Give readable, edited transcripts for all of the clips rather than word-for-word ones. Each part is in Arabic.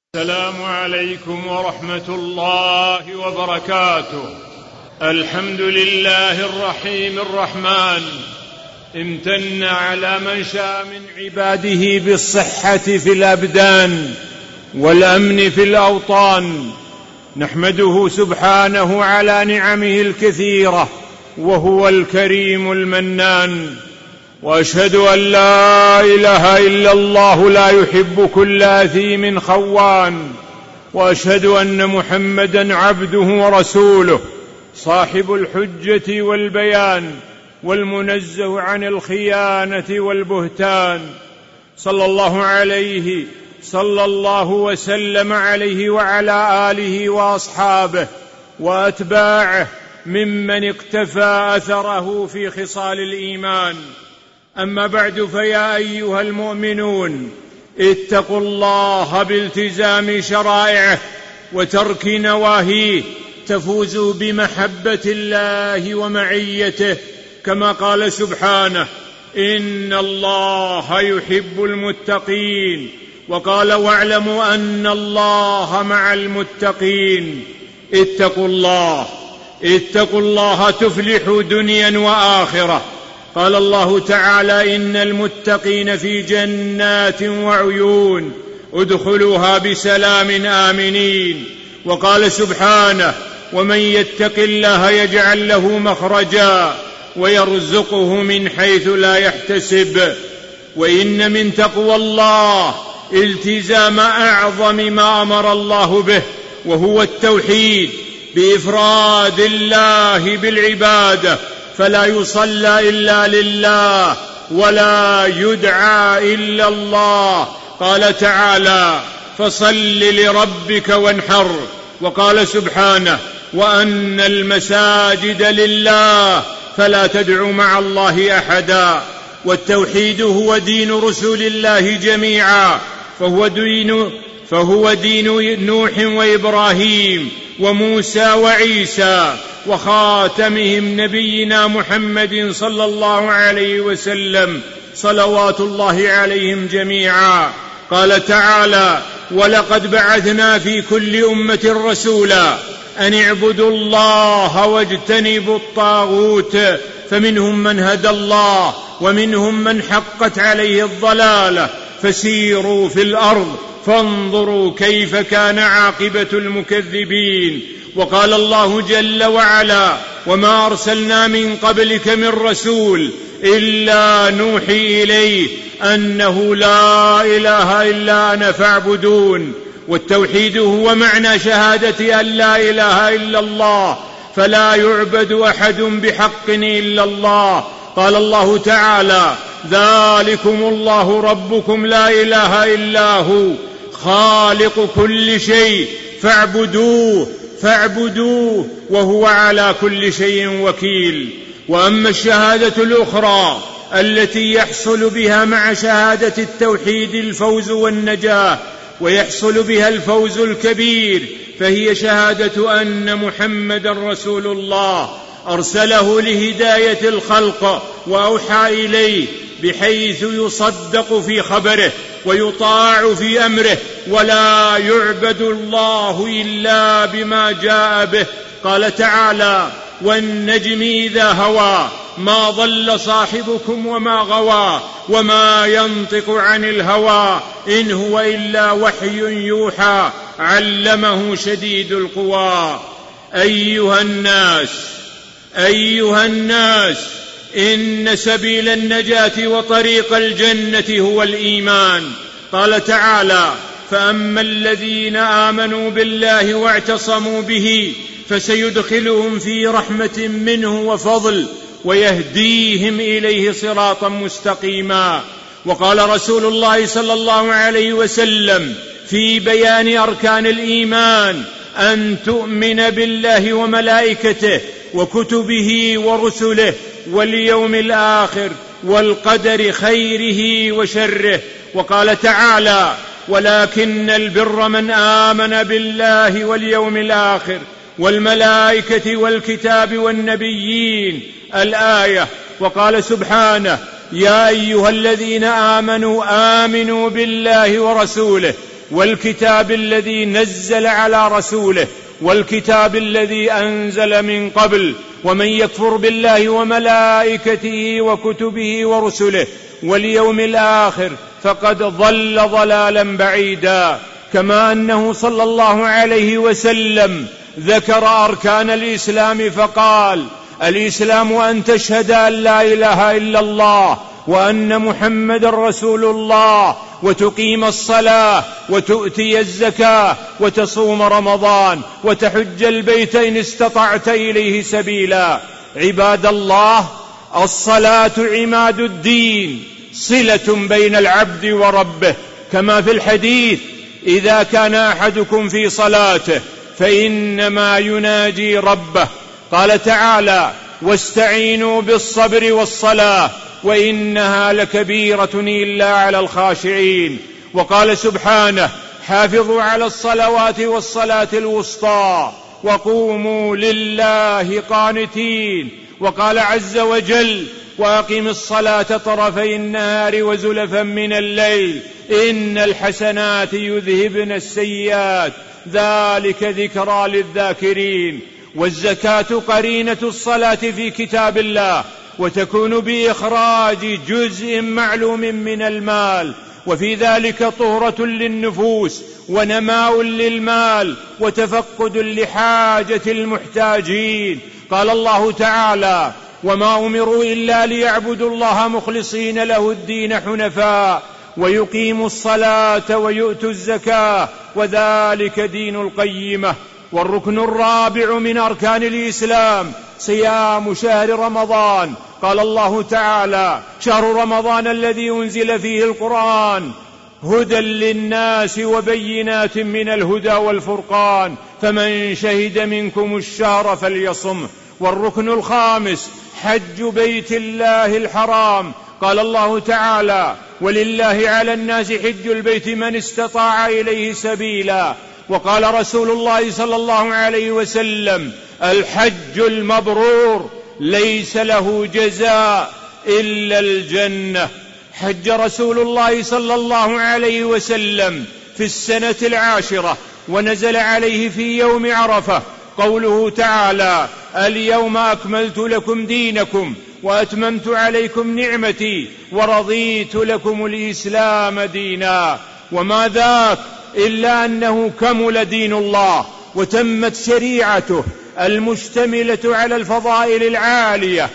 السلام عليكم ورحمة الله وبركاته. الحمد لله الرحيم الرحمن، امتن على من شاء من عباده بالصحة في الأبدان والأمن في الأوطان. نحمده سبحانه على نعمه الكثيرة، وهو الكريم المنان. وأشهد أن لا إله إلا الله لا يحب كل أثيم خوان، وأشهد أن محمدا عبده ورسوله، صاحب الحجة والبيان، والمنزه عن الخيانة والبهتان، صلى الله وسلم عليه وعلى آله وأصحابه وأتباعه ممن اقتفى أثره في خصال الإيمان. أما بعد، فيا أيها المؤمنون، اتقوا الله بالتزام شرائعه وترك نواهيه، تفوزوا بمحبة الله ومعيته، كما قال سبحانه: إن الله يحب المتقين. وقال: واعلموا أن الله مع المتقين. اتقوا الله تفلحوا دنيا وآخرة. قال الله تعالى: إن المتقين في جنات وعيون ادخلوها بسلام آمنين. وقال سبحانه: ومن يتق الله يجعل له مخرجا ويرزقه من حيث لا يحتسب. وإن من تقوى الله التزام أعظم ما أمر الله به، وهو التوحيد، بإفراد الله بالعبادة، فلا يصلى إلا لله ولا يدعى إلا الله. قال تعالى: فصل لربك وانحر. وقال سبحانه: وأن المساجد لله فلا تدعوا مع الله أحدا. والتوحيد هو دين رسل الله جميعا، فهو دين نوح وإبراهيم وموسى وعيسى، وخاتمهم نبينا محمد صلى الله عليه وسلم، صلوات الله عليهم جميعا. قال تعالى: ولقد بعثنا في كل أمة رسولا أن اعبدوا الله واجتنبوا الطاغوت، فمنهم من هدى الله ومنهم من حقت عليه الضلالة، فسيروا في الأرض فانظروا كيف كان عاقبة المكذبين. وقال الله جل وعلا: وما أرسلنا من قبلك من رسول إلا نوحي إليه أنه لا إله إلا أنا فاعبدون. والتوحيد هو معنى شهادة أن لا إله إلا الله، فلا يعبد أحد بحق إلا الله. قال الله تعالى: ذلكم الله ربكم لا إله إلا هو خالق كل شيء فاعبدوه وهو على كل شيء وكيل. وأما الشهادة الأخرى التي يحصل بها مع شهادة التوحيد الفوز والنجاة، ويحصل بها الفوز الكبير، فهي شهادة أن محمدا رسول الله، أرسله لهداية الخلق وأوحى إليه، بحيث يصدق في خبره ويطاع في أمره، ولا يعبد الله إلا بما جاء به. قال تعالى: والنجم إذا هوى ما ضل صاحبكم وما غوى وما ينطق عن الهوى إن هو إلا وحي يوحى علمه شديد القوى. أيها الناس، إن سبيل النجاة وطريق الجنة هو الإيمان. قال تعالى: فأما الذين آمنوا بالله واعتصموا به فسيدخلهم في رحمة منه وفضل ويهديهم إليه صراطا مستقيما. وقال رسول الله صلى الله عليه وسلم في بيان أركان الإيمان: أن تؤمن بالله وملائكته وكتبه ورسله واليوم الآخر والقدر خيره وشره. وقال تعالى: ولكن البر من آمن بالله واليوم الآخر والملائكة والكتاب والنبيين، الآية. وقال سبحانه: يا أيها الذين آمنوا بالله ورسوله والكتاب الذي نزل على رسوله والكتاب الذي أنزل من قبل، ومن يكفر بالله وملائكته وكتبه ورسله واليوم الآخر فقد ضل ضلالا بعيدا. كما أنه صلى الله عليه وسلم ذكر أركان الإسلام فقال: الإسلام أن تشهد أن لا إله إلا الله وأن محمد رسول الله، وتقيم الصلاة، وتؤتي الزكاة، وتصوم رمضان، وتحج البيت إن استطعت إليه سبيلا. عباد الله، الصلاة عماد الدين، صلة بين العبد وربه، كما في الحديث: إذا كان أحدكم في صلاته فإنما يناجي ربه. قال تعالى: واستعينوا بالصبر والصلاة وإنها لكبيرة إلا على الخاشعين. وقال سبحانه: حافظوا على الصلوات والصلاة الوسطى وقوموا لله قانتين. وقال عز وجل: وأقم الصلاة طرفي النهار وزلفا من الليل إن الحسنات يذهبن السيئات ذلك ذكرى للذاكرين. والزكاة قرينة الصلاة في كتاب الله، وتكون بإخراج جزء معلوم من المال، وفي ذلك طهرة للنفوس ونماء للمال وتفقد لحاجة المحتاجين. قال الله تعالى: وما أمروا إلا ليعبدوا الله مخلصين له الدين حنفاء ويقيموا الصلاة ويؤتوا الزكاة وذلك دين القيمة. والركن الرابع من أركان الإسلام صيام شهر رمضان. قال الله تعالى: شهر رمضان الذي أنزل فيه القرآن هدى للناس وبينات من الهدى والفرقان فمن شهد منكم الشهر فليصمه. والركن الخامس حج بيت الله الحرام. قال الله تعالى: ولله على الناس حج البيت من استطاع إليه سبيلا. وقال رسول الله صلى الله عليه وسلم: الحج المبرور ليس له جزاء إلا الجنة. حج رسول الله صلى الله عليه وسلم في السنة 10 ونزل عليه في يوم عرفة قوله تعالى: اليوم أكملت لكم دينكم وأتممت عليكم نعمتي ورضيت لكم الإسلام دينا. وما ذاك إلا أنه كمل دين الله وتمت شريعته المشتملة على الفضائل العالية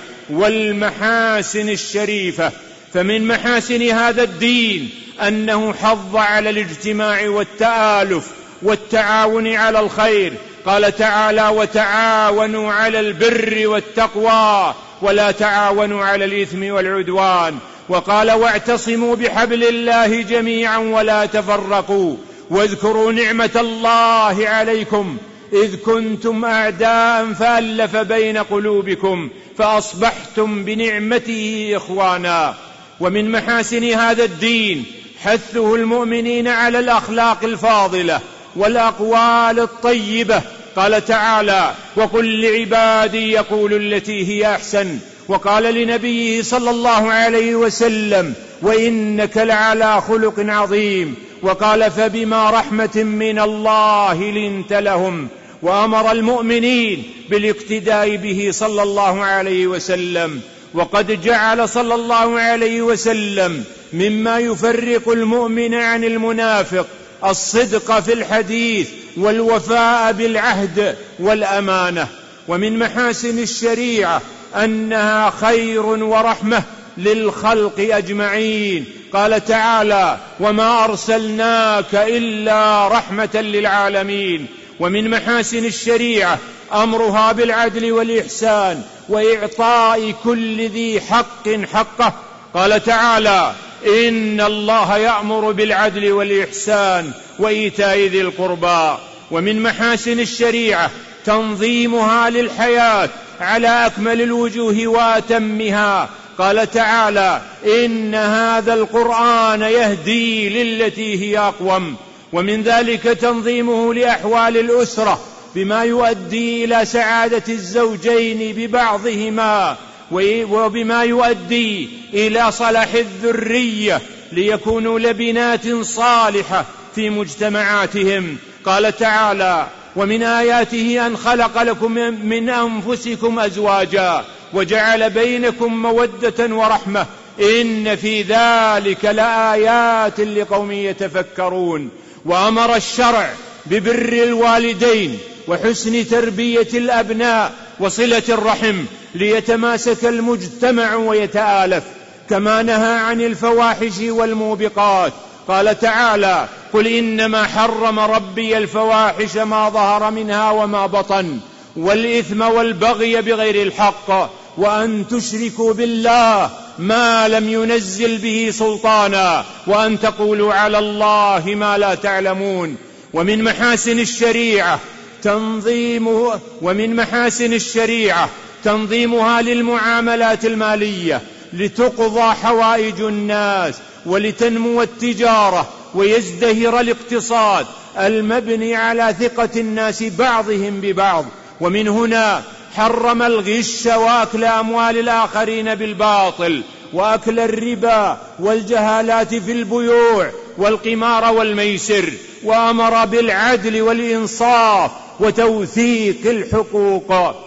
والمحاسن الشريفة. فمن محاسن هذا الدين أنه حض على الاجتماع والتآلف والتعاون على الخير. قال تعالى: وتعاونوا على البر والتقوى ولا تعاونوا على الإثم والعدوان. وقال: واعتصموا بحبل الله جميعا ولا تفرقوا واذكروا نعمة الله عليكم إذ كنتم أعداء فألف بين قلوبكم فأصبحتم بنعمته إخوانا. ومن محاسن هذا الدين حثه المؤمنين على الأخلاق الفاضلة والأقوال الطيبة. قال تعالى: وقل لعبادي يقولوا التي هي أحسن. وقال لنبيه صلى الله عليه وسلم: وإنك لعلى خلق عظيم. وقال: فبما رحمة من الله لنت لهم. وأمر المؤمنين بالاقتداء به صلى الله عليه وسلم. وقد جعل صلى الله عليه وسلم مما يفرق المؤمن عن المنافق الصدق في الحديث والوفاء بالعهد والأمانة. ومن محاسن الشريعة أنها خير ورحمة للخلق أجمعين. قال تعالى: وما أرسلناك إلا رحمة للعالمين. ومن محاسن الشريعة أمرها بالعدل والإحسان وإعطاء كل ذي حق حقه. قال تعالى: إن الله يأمر بالعدل والإحسان وإيتاء ذي القربى. ومن محاسن الشريعة تنظيمها للحياة على أكمل الوجوه وأتمها. قال تعالى: إن هذا القرآن يهدي للتي هي أقوم. ومن ذلك تنظيمه لأحوال الأسرة بما يؤدي إلى سعادة الزوجين ببعضهما وبما يؤدي إلى صلاح الذرية ليكونوا لبنات صالحة في مجتمعاتهم. قال تعالى: ومن آياته أن خلق لكم من أنفسكم أزواجا وجعل بينكم مودة ورحمة إن في ذلك لآيات لقوم يتفكرون. وأمر الشرع ببر الوالدين وحسن تربية الأبناء وصلة الرحم ليتماسك المجتمع ويتآلف، كما نهى عن الفواحش والموبقات. قال تعالى: قل إنما حرم ربي الفواحش ما ظهر منها وما بطن والإثم والبغي بغير الحق وأن تشركوا بالله ما لم ينزل به سلطانا وأن تقولوا على الله ما لا تعلمون. ومن محاسن الشريعة تنظيمها للمعاملات المالية لتقضى حوائج الناس ولتنمو التجارة ويزدهر الاقتصاد المبني على ثقة الناس بعضهم ببعض. ومن هنا حرم الغش وأكل أموال الآخرين بالباطل وأكل الربا والجهالات في البيوع والقمار والميسر، وأمر بالعدل والإنصاف وتوثيق الحقوق.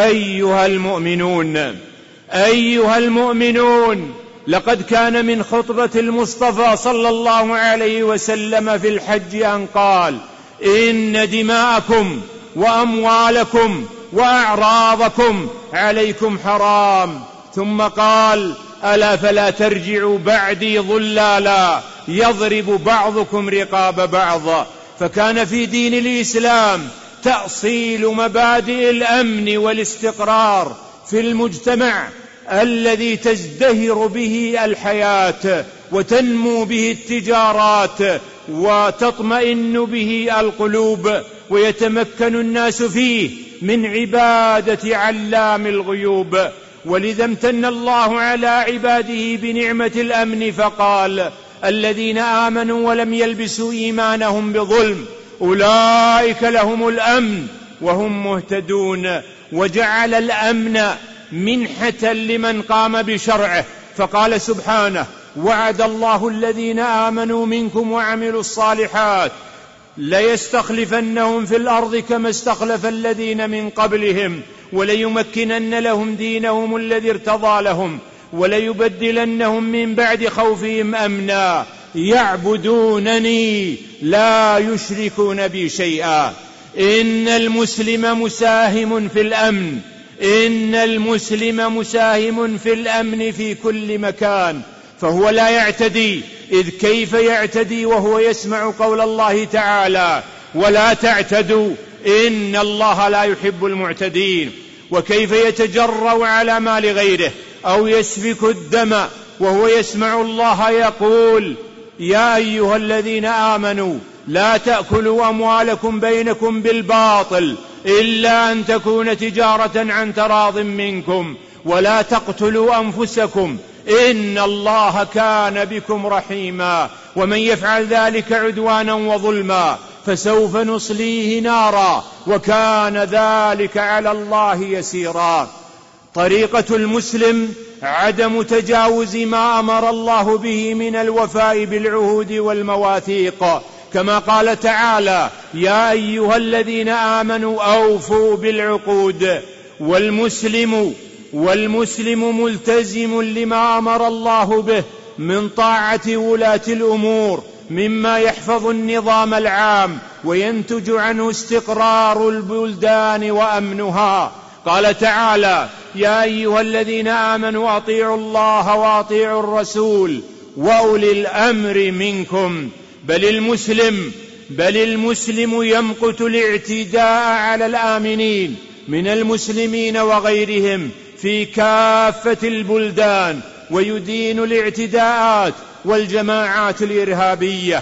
أيها المؤمنون، لقد كان من خطبة المصطفى صلى الله عليه وسلم في الحج أن قال: إن دماءكم وأموالكم وأعراضكم عليكم حرام. ثم قال: ألا فلا ترجعوا بعدي ضلالا يضرب بعضكم رقاب بعض. فكان في دين الإسلام تأصيل مبادئ الأمن والاستقرار في المجتمع الذي تزدهر به الحياة وتنمو به التجارات وتطمئن به القلوب ويتمكن الناس فيه من عبادة علام الغيوب. ولذا امتن الله على عباده بنعمة الأمن فقال: الذين آمنوا ولم يلبسوا إيمانهم بظلم أولئك لهم الأمن وهم مهتدون. وجعل الأمن منحة لمن قام بشرعه، فقال سبحانه: وعد الله الذين آمنوا منكم وعملوا الصالحات ليستخلفنهم في الأرض كما استخلف الذين من قبلهم وليمكنن لهم دينهم الذي ارتضى لهم وليبدلنهم من بعد خوفهم أمنا يعبدونني لا يشركون بي شيئا. إن المسلم مساهم في الأمن في كل مكان، فهو لا يعتدي، إذ كيف يعتدي وهو يسمع قول الله تعالى: ولا تعتدوا إن الله لا يحب المعتدين. وكيف يتجرأ على مال غيره أو يسفك الدم وهو يسمع الله يقول: يا أيها الذين آمنوا لا تأكلوا أموالكم بينكم بالباطل إلا أن تكون تجارة عن تراض منكم ولا تقتلوا أنفسكم إن الله كان بكم رحيما ومن يفعل ذلك عدوانا وظلما فسوف نصليه نارا وكان ذلك على الله يسيرا. طريقة المسلم عدم تجاوز ما أمر الله به من الوفاء بالعهود والمواثيق، كما قال تعالى: يا أيها الذين آمنوا أوفوا بالعقود. والمسلم ملتزم لما أمر الله به من طاعة ولاة الأمور مما يحفظ النظام العام وينتج عنه استقرار البلدان وأمنها. قال تعالى: يا أيها الذين آمنوا أطيعوا الله وأطيعوا الرسول وأولي الأمر منكم. بل المسلم يمقت الاعتداء على الآمنين من المسلمين وغيرهم في كافة البلدان ويدين الاعتداءات والجماعات الإرهابية.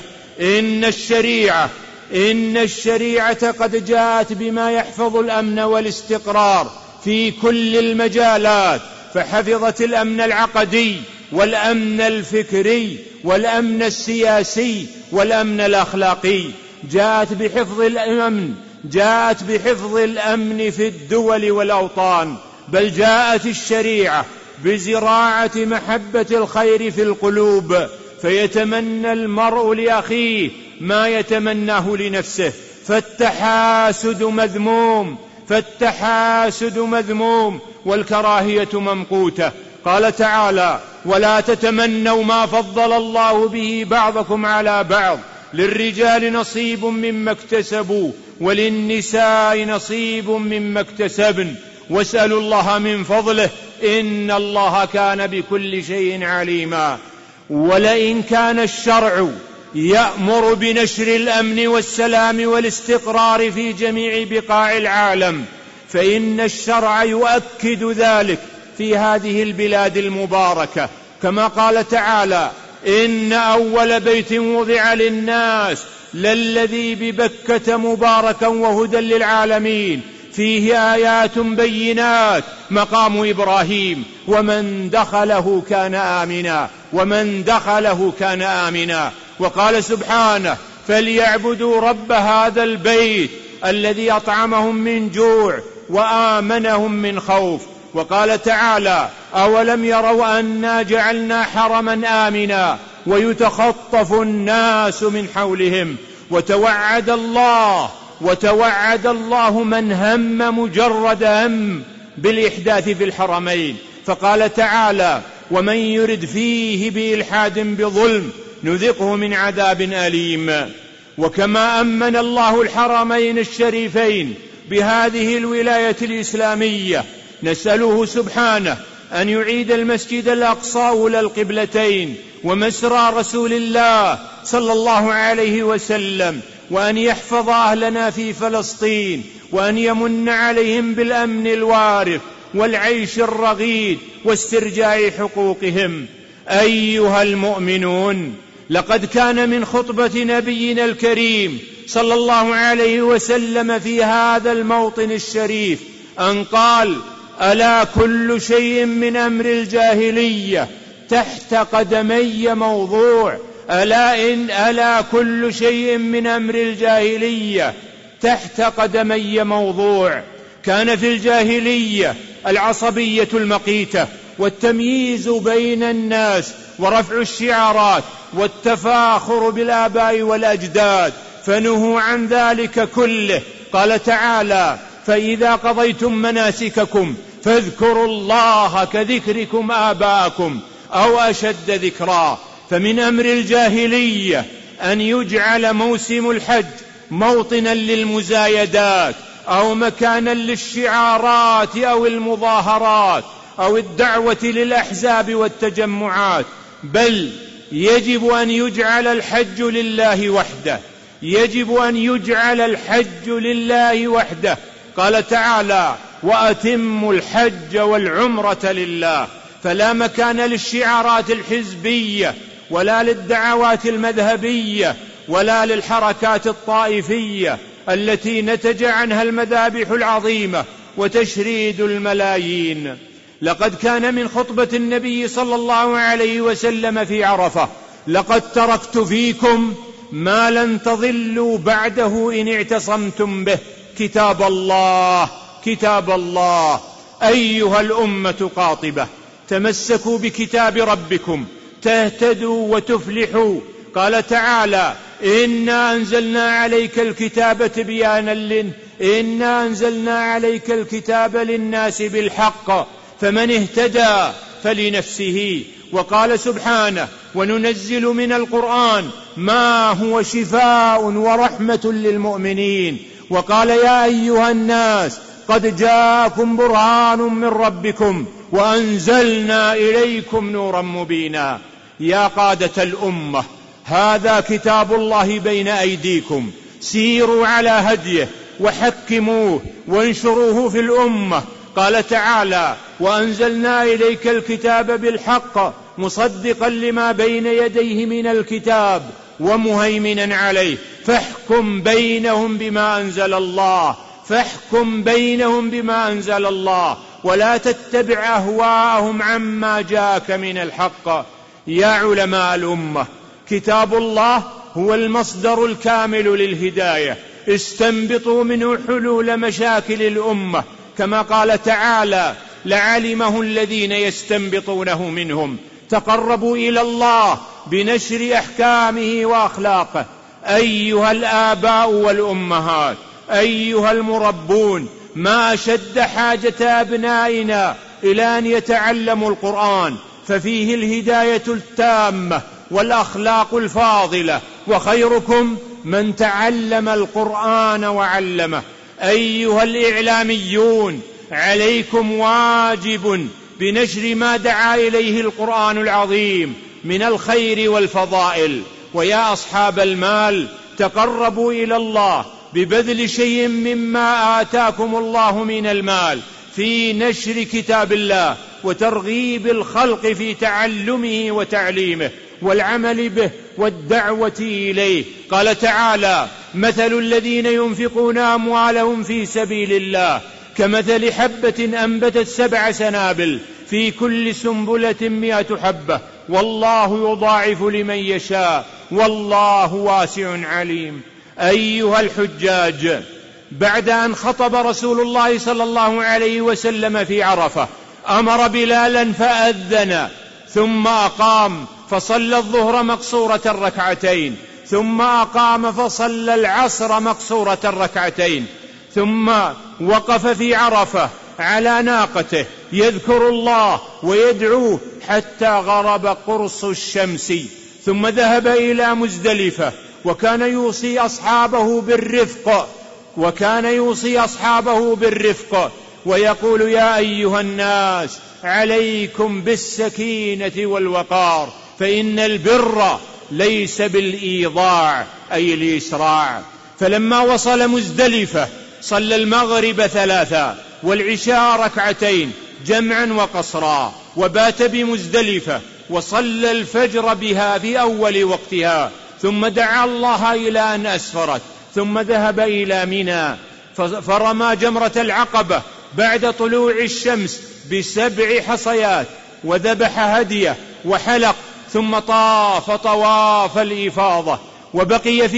إن الشريعة قد جاءت بما يحفظ الأمن والاستقرار في كل المجالات، فحفظت الأمن العقدي والأمن الفكري والأمن السياسي والأمن الأخلاقي. جاءت بحفظ الأمن في الدول والأوطان، بل جاءت الشريعة بزراعة محبة الخير في القلوب، فيتمنى المرء لأخيه ما يتمناه لنفسه، فالتحاسد مذموم والكراهية ممقوتة. قال تعالى: ولا تتمنوا ما فضل الله به بعضكم على بعض، للرجال نصيب مما اكتسبوا وللنساء نصيب مما اكتسبن واسألوا الله من فضله إن الله كان بكل شيء عليما. ولئن كان الشرع يأمر بنشر الأمن والسلام والاستقرار في جميع بقاع العالم، فإن الشرع يؤكد ذلك في هذه البلاد المباركة، كما قال تعالى: إن أول بيت وضع للناس للذي ببكة مباركا وهدى للعالمين فيه آيات بينات مقام إبراهيم ومن دخله كان آمنا. وقال سبحانه: فليعبدوا رب هذا البيت الذي أطعمهم من جوع وآمنهم من خوف. وقال تعالى: أولم يروا أنا جعلنا حرما آمنا ويتخطف الناس من حولهم. وتوعد الله من هم مجرد هم بالإحداث في الحرمين، فقال تعالى: ومن يرد فيه بإلحاد بظلم نذقه من عذاب أليم. وكما أمن الله الحرمين الشريفين بهذه الولاية الإسلامية، نسأله سبحانه أن يعيد المسجد الأقصى أولى القبلتين ومسرى رسول الله صلى الله عليه وسلم، وأن يحفظ أهلنا في فلسطين، وأن يمن عليهم بالأمن الوارث والعيش الرغيد واسترجاع حقوقهم. أيها المؤمنون، لقد كان من خطبة نبينا الكريم صلى الله عليه وسلم في هذا الموطن الشريف أن قال: ألا كل شيء من أمر الجاهلية تحت قدمي موضوع. ألا كل شيء من أمر الجاهلية تحت قدمي موضوع. كان في الجاهلية العصبية المقيتة والتمييز بين الناس ورفع الشعارات والتفاخر بالآباء والأجداد، فنهوا عن ذلك كله. قال تعالى: فإذا قضيتم مناسككم فاذكروا الله كذكركم آباءكم أو أشد ذكرا. فمن أمر الجاهلية أن يجعل موسم الحج موطنا للمزايدات أو مكانا للشعارات أو المظاهرات أو الدعوة للأحزاب والتجمعات، بل يجب أن يجعل الحج لله وحده. قال تعالى: وأتموا الحج والعمرة لله. فلا مكان للشعارات الحزبية ولا للدعوات المذهبية ولا للحركات الطائفية التي نتج عنها المذابح العظيمة وتشريد الملايين. لقد كان من خطبة النبي صلى الله عليه وسلم في عرفة: لقد تركت فيكم ما لن تضلوا بعده إن اعتصمتم به، كتاب الله. أيها الأمة قاطبة، تمسكوا بكتاب ربكم تهتدوا وتفلحوا. قال تعالى: إنا أنزلنا عليك الكتاب للناس بالحق فمن اهتدى فلنفسه. وقال سبحانه: وننزل من القرآن ما هو شفاء ورحمة للمؤمنين. وقال: يا أيها الناس قد جاءكم برهان من ربكم وأنزلنا إليكم نورا مبينا. يا قادة الأمة، هذا كتاب الله بين أيديكم، سيروا على هديه وحكموه وانشروه في الأمة. قال تعالى: وأنزلنا إليك الكتاب بالحق مصدقا لما بين يديه من الكتاب ومهيمنا عليه فاحكم بينهم بما أنزل الله ولا تتبع أهواءهم عما جاءك من الحق. يا علماء الأمة، كتاب الله هو المصدر الكامل للهداية، استنبطوا منه حلول مشاكل الأمة، كما قال تعالى: لعلمه الذين يستنبطونه منهم. تقربوا إلى الله بنشر أحكامه وأخلاقه. أيها الآباء والأمهات، أيها المربون، ما أشد حاجة أبنائنا إلى أن يتعلموا القرآن، ففيه الهداية التامة والأخلاق الفاضلة، وخيركم من تعلم القرآن وعلمه. أيها الإعلاميون، عليكم واجب بنشر ما دعا إليه القرآن العظيم من الخير والفضائل. ويا أصحاب المال، تقربوا إلى الله ببذل شيء مما آتاكم الله من المال في نشر كتاب الله وترغيب الخلق في تعلمه وتعليمه والعمل به والدعوة إليه. قال تعالى: مثل الذين ينفقون أموالهم في سبيل الله كمثل حبة أنبتت 7 سنابل في كل سنبلة 100 حبة والله يضاعف لمن يشاء والله واسع عليم. أيها الحجاج، بعد أن خطب رسول الله صلى الله عليه وسلم في عرفة أمر بلالا فأذن، ثم أقام فصلى الظهر مقصورة 2 ثم أقام فصلى العصر مقصورة 2 ثم وقف في عرفة على ناقته يذكر الله ويدعوه حتى غرب قرص الشمس، ثم ذهب إلى مزدلفة وكان يوصي أصحابه بالرفق ويقول: يا أيها الناس، عليكم بالسكينة والوقار، فإن البر ليس بالإيضاع أي الإسراع. فلما وصل مزدلفة صلى المغرب 3 والعشاء 2 جمعا وقصرا، وبات بمزدلفة وصلى الفجر بها في أول وقتها، ثم دعا الله إلى أن أسفرت، ثم ذهب إلى منى فرمى جمرة العقبة بعد طلوع الشمس ب7 حصيات، وذبح هديه وحلق، ثم طاف طواف الإفاضة، وبقي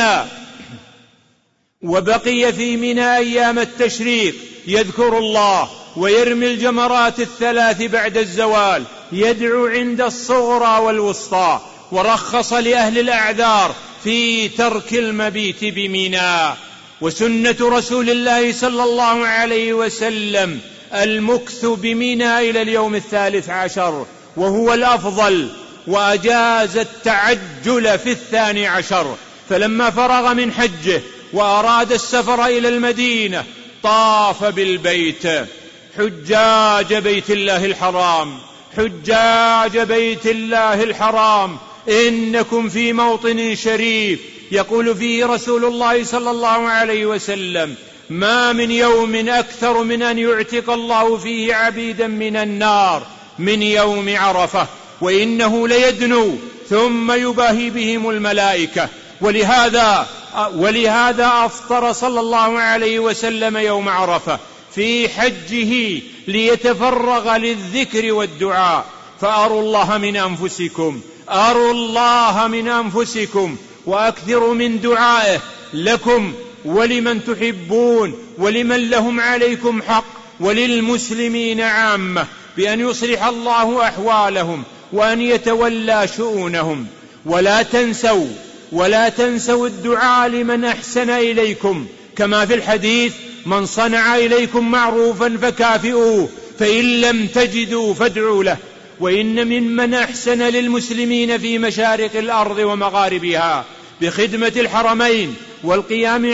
في منى أيام التشريق يذكر الله ويرمي الجمرات 3 بعد الزوال، يدعو عند الصغرى والوسطى، ورخص لأهل الأعذار في ترك المبيت بمنى. وسنة رسول الله صلى الله عليه وسلم المكث بمنى إلى اليوم 13 وهو الأفضل، وأجاز التعجل في 12. فلما فرغ من حجه وأراد السفر إلى المدينة طاف بالبيت. حجاج بيت الله الحرام، إنكم في موطن شريف يقول فيه رسول الله صلى الله عليه وسلم: ما من يوم أكثر من أن يعتق الله فيه عبيدا من النار من يوم عرفة، وإنه ليدنو ثم يباهي بهم الملائكة. ولهذا أفطر صلى الله عليه وسلم يوم عرفة في حجه ليتفرغ للذكر والدعاء. فأروا الله من أنفسكم وأكثروا من دعائه لكم ولمن تحبون ولمن لهم عليكم حق وللمسلمين عامة، بأن يصلح الله أحوالهم وأن يتولى شؤونهم. ولا تنسوا الدعاء لمن أحسن إليكم، كما في الحديث: من صنع إليكم معروفا فكافئوه، فإن لم تجدوا فادعوا له. وإن ممن أحسن للمسلمين في مشارق الأرض ومغاربها بخدمة الحرمين والقيام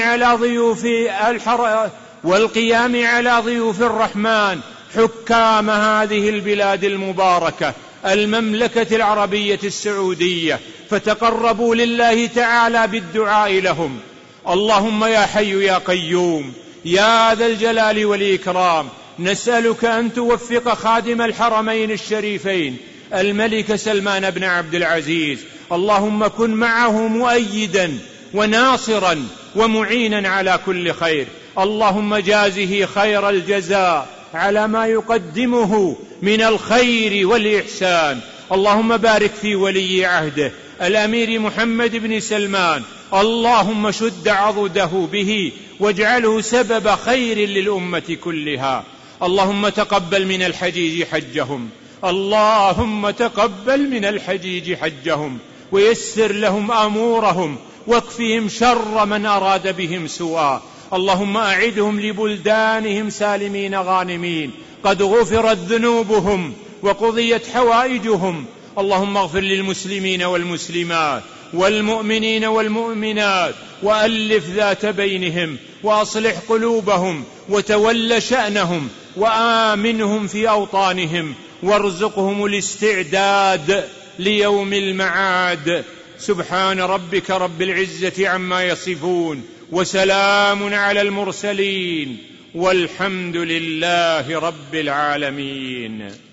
على ضيوف الرحمن حكام هذه البلاد المباركة المملكة العربية السعودية، فتقربوا لله تعالى بالدعاء لهم. اللهم يا حي يا قيوم يا ذا الجلال والإكرام، نسألك أن توفق خادم الحرمين الشريفين الملك سلمان بن عبد العزيز، اللهم كن معه مؤيدا وناصرا ومعينا على كل خير. اللهم جازه خير الجزاء على ما يقدمه من الخير والإحسان. اللهم بارك في ولي عهده الأمير محمد بن سلمان، اللهم شد عضده به واجعله سبب خير للأمة كلها. اللهم تقبل من الحجيج حجهم، اللهم تقبل من الحجيج حجهم ويسر لهم أمورهم واكفهم شر من أراد بهم سوءا. اللهم أعدهم لبلدانهم سالمين غانمين قد غفرت ذنوبهم وقضيت حوائجهم. اللهم اغفر للمسلمين والمسلمات والمؤمنين والمؤمنات وألف ذات بينهم وأصلح قلوبهم وتول شأنهم وآمنهم في أوطانهم وارزقهم الاستعداد ليوم المعاد. سبحان ربك رب العزة عما يصفون وسلام على المرسلين والحمد لله رب العالمين.